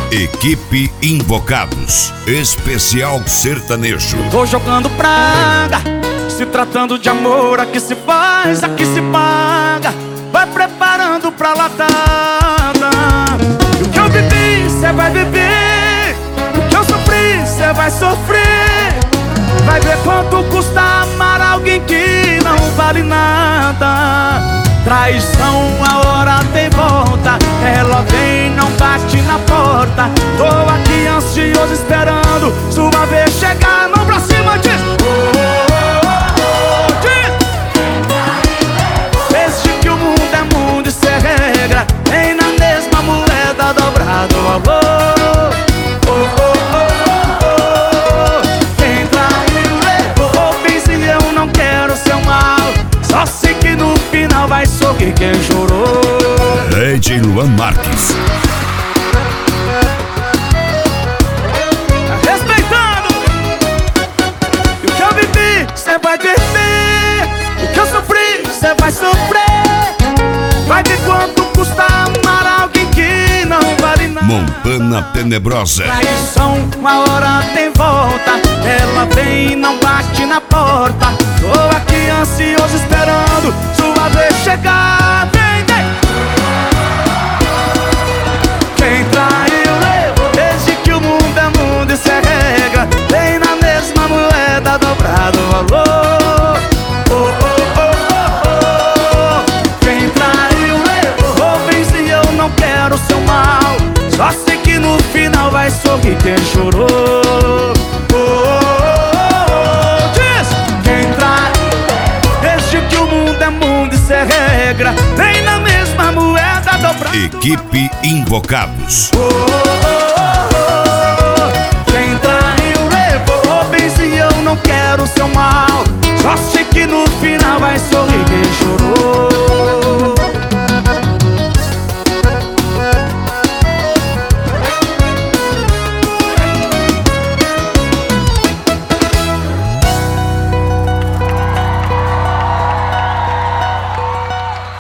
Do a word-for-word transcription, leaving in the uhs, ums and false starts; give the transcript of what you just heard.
Equipe Invocados, especial sertanejo. Tô jogando praga, se tratando de amor, aqui se faz, aqui se paga. Vai preparando pra latada. E o que eu vivi, cê vai viver. O que eu sofri, cê vai sofrer. Vai ver quanto custa amar alguém que não vale nada. Traição, a hora tem volta. Ela vem, não bate na porta. Tô aqui ansioso esperando sua vez chegar. Não pra cima, diz oh, oh, oh, diz. Desde que o mundo é mundo e cê regra, vem na mesma moeda dobrado o valor. Oh, oh, oh, oh, oh. Quem traiu levou, fiz e eu não quero seu mal. Só sei que no final vai sorrir quem chorou. D J Luan Marques. Respeitando. E o que eu vivi, cê vai viver. O que eu sofri, cê vai sofrer. Vai ver quanto custa amar alguém que não vale nada. Montana Tenebrosa. Traição, uma hora tem volta. Ela vem e não bate na porta. Tô aqui ansioso esperando sua vez chegar. Vem, vem. Quem traiu levou, desde que o mundo é mundo, isso é regra. Vem na mesma moeda dobrado o valor. Oh, oh, oh, oh, oh. Quem traiu levou, vem se eu não quero seu mal. Só sei que no final vai sorrir quem chorou. Oh, oh, oh, diz. Quem traiu, desde que o mundo é mundo, isso é regra. Vem na mesma moeda dobrado. Equipe Invocados. Oh, oh, oh.